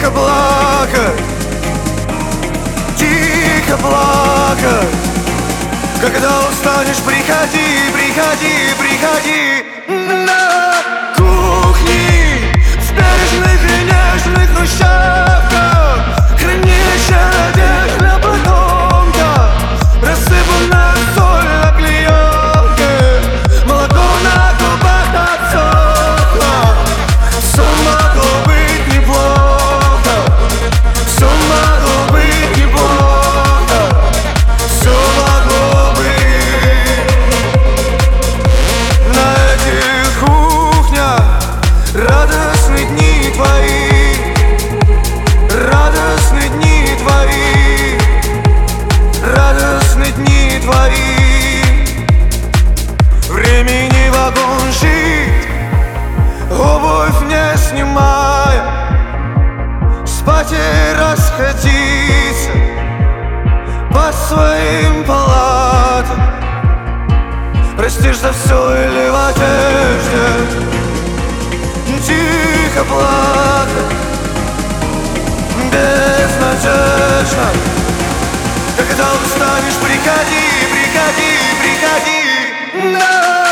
Тихо плакать, тихо плакать. Когда устанешь, приходи, приходи, приходи на кухне в бережных и нежных хрущевках. Хранилище надежд для потомка, рассыпанная соль на клеенке, молоко на губах отсохло. Все могло быть неплохо, все могло быть неплохо, все могло быть. На этих кухнях радостные дни твои, радостные дни твои, радостные дни твои. Времени вагон жить, обувь не снимая, спать и расходиться по своим палатам. Простишь за все или в одежде тихо плакать, безнадежно. Когда устанешь, приходи, приходи, приходи на